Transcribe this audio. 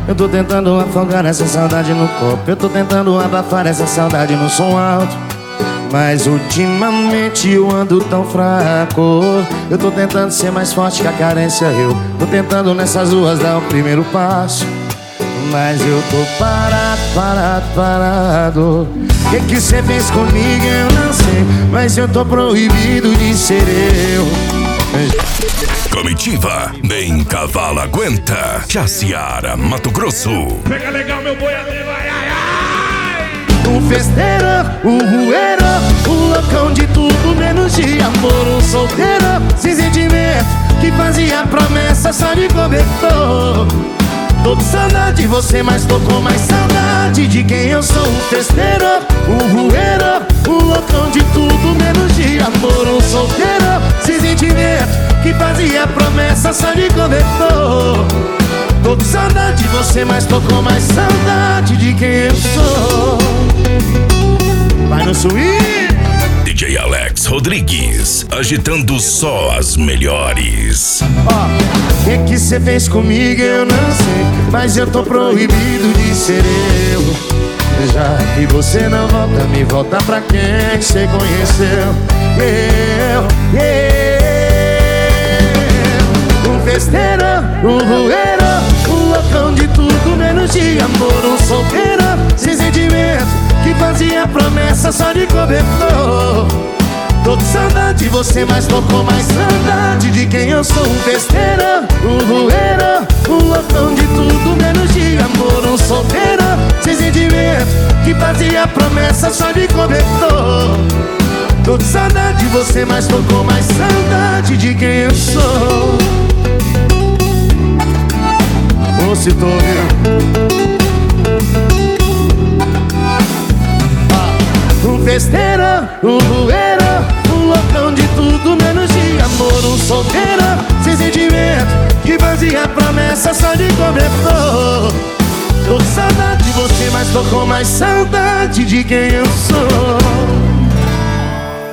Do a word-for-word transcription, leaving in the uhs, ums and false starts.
Eu tô tentando afogar essa saudade no copo. Eu tô tentando abafar essa saudade no som alto. Mas ultimamente eu ando tão fraco. Eu tô tentando ser mais forte que a carência. Eu tô tentando nessas ruas dar o primeiro passo. Mas eu tô parado, parado, parado. O que que cê fez comigo eu não sei, mas eu tô proibido de ser eu. Comitiva, nem cavalo aguenta. Jaciara, Mato Grosso. Pega legal meu boiadeiro, ai, ai, ai. Um festeiro, um rueiro, um loucão de tudo menos de amor. Um solteiro, sem sentimento, que fazia promessa só de cobertor. Tô com saudade de você, mas tô com mais saudade de quem eu sou. Um festeiro, um rueiro, um loucão de tudo menos de amor. Um solteiro, sem sentimento, que fazia promessa só de cobertor. Tô com saudade de você, mas tô com mais saudade de quem eu sou. Vai no swing! D J Alex Rodrigues, agitando só as melhores. Ó, o que que cê fez comigo eu não sei, mas eu tô proibido de ser eu. Já que você não volta, me volta pra quem cê conheceu. Eu, eu. Um festeiro, um rueiro, um loucão de tudo menos de amor. Um solteiro, sem sentimento, que fazia promessa só de cobertor. Tô com saudade de você, mas tô com mais saudade de quem eu sou. Um festeiro, um rueiro, um loucão de tudo menos de amor. Um solteiro, sem sentimento, que fazia promessa só de cobertor. Tô com saudade de você, mas tô com mais saudade de quem eu sou. Ô, se tô ouvindo. Um festeiro, um rueiro, um loucão de tudo menos de amor. Um solteiro, sem sentimento, que fazia promessa só de cobertor. Tô com saudade de você, mas tô com mais saudade de quem eu sou.